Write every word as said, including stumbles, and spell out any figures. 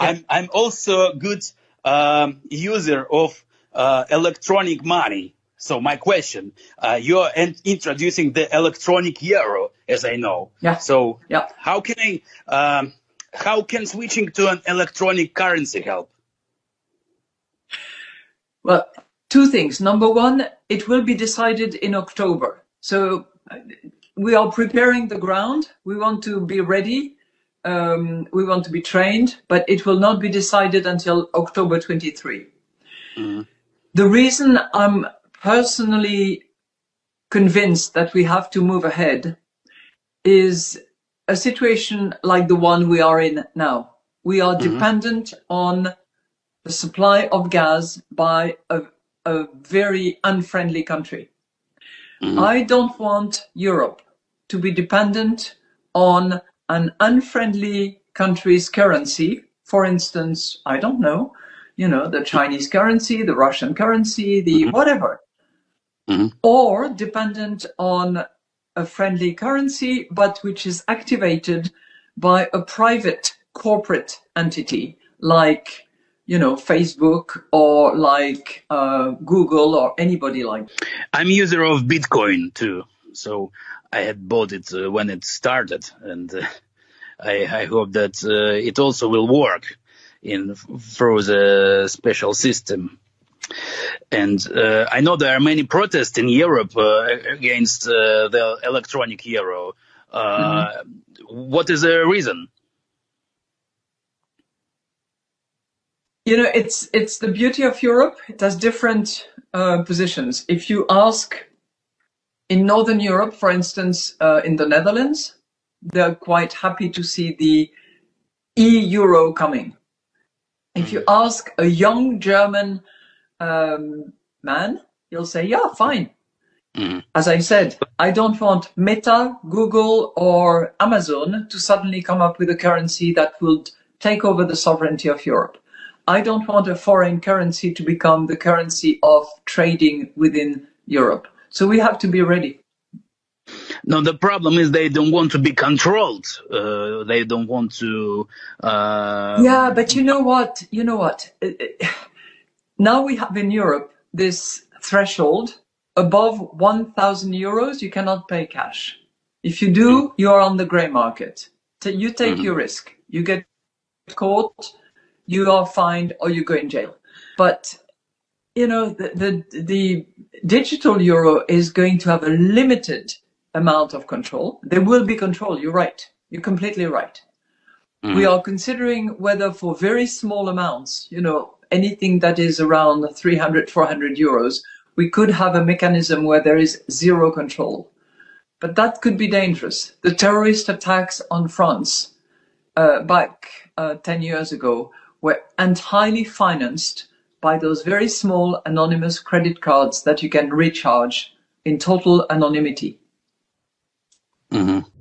I'm I'm also a good um, user of uh, electronic money. So my question, uh, you're in- introducing the electronic euro, as I know. Yeah. So Yeah. how can I, um, how can switching to an electronic currency help? Well, two things. Number one, it will be decided in October. So uh, we are preparing the ground. We want to be ready. Um, we want to be trained, but it will not be decided until October twenty-third. Mm-hmm. The reason I'm personally convinced that we have to move ahead is a situation like the one we are in now. We are Mm-hmm. dependent on the supply of gas by a, a very unfriendly country. Mm-hmm. I don't want Europe to be dependent on an unfriendly country's currency. For instance, I don't know, you know, the Chinese currency, the Russian currency, the Mm-hmm. whatever. Mm-hmm. Or dependent on a friendly currency, but which is activated by a private corporate entity like, you know, Facebook or like uh, Google or anybody like that. I'm a user of Bitcoin too, so I had bought it uh, when it started, and uh, I, I hope that uh, it also will work in through the special system. And uh, I know there are many protests in Europe uh, against uh, the electronic euro. Uh, mm-hmm. What is the reason? You know, it's it's the beauty of Europe. It has different uh, positions. If you ask in Northern Europe, for instance, uh, in the Netherlands, they're quite happy to see the e-euro coming. If mm-hmm. you ask a young German um, man, he'll say, yeah, fine. Mm. As I said, I don't want Meta, Google, or Amazon to suddenly come up with a currency that will take over the sovereignty of Europe. I don't want a foreign currency to become the currency of trading within Europe. So we have to be ready. No, the problem is they don't want to be controlled. Uh, they don't want to... Uh... Yeah, but you know what? You know what? Now we have in Europe this threshold. Above one thousand euros, you cannot pay cash. If you do, mm-hmm. you are on the grey market. So you take mm-hmm. your risk. You get caught, you are fined, or you go in jail. But, you know, the, the, the digital euro is going to have a limited amount of control. There will be control. You're right. You're completely right. Mm-hmm. We are considering whether for very small amounts, you know, anything that is around three hundred, four hundred euros, we could have a mechanism where there is zero control. But that could be dangerous. The terrorist attacks on France uh, back uh, ten years ago were entirely financed by those very small anonymous credit cards that you can recharge in total anonymity. Mm-hmm.